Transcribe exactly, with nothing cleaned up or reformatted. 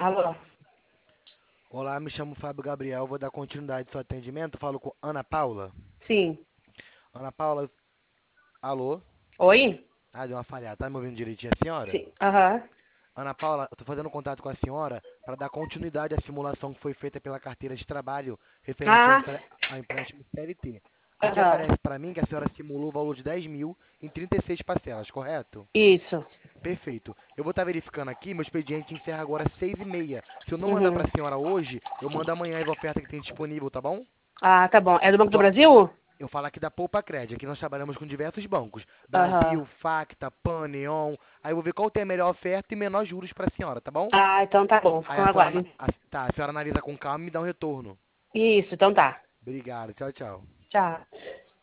Alô? Olá, me chamo Fábio Gabriel, vou dar continuidade ao seu atendimento. Falo com Ana Paula. Sim. Ana Paula, alô? Oi? Ah, deu uma falhada. Tá me ouvindo direitinho a senhora? Sim. Aham. Ana Paula, eu tô fazendo contato com a senhora para dar continuidade à simulação que foi feita pela carteira de trabalho referente ao, Ah, empre- ao empréstimo C L T. Aqui aham. aparece para mim que a senhora simulou o valor de dez mil em trinta e seis parcelas, correto? Isso. Perfeito. Eu vou estar verificando aqui, meu expediente encerra agora às seis e meia. Se eu não mandar para Uhum. a senhora hoje, eu mando amanhã as ofertas que tem disponível, tá bom? Ah, tá bom. É do Banco do Só, Brasil? Eu falo aqui da Poupa Cred. Aqui nós trabalhamos com diversos bancos. Aham. Brasil, Facta, Pan, Neon. Aí eu vou ver qual tem a melhor oferta e menor juros para a senhora, tá bom? Ah, então tá bom. Aí Fico a no senhora, ana- aguardo. a- tá, a senhora analisa com calma e me dá um retorno. Isso, então tá. Obrigado. Tchau, tchau. Tchau.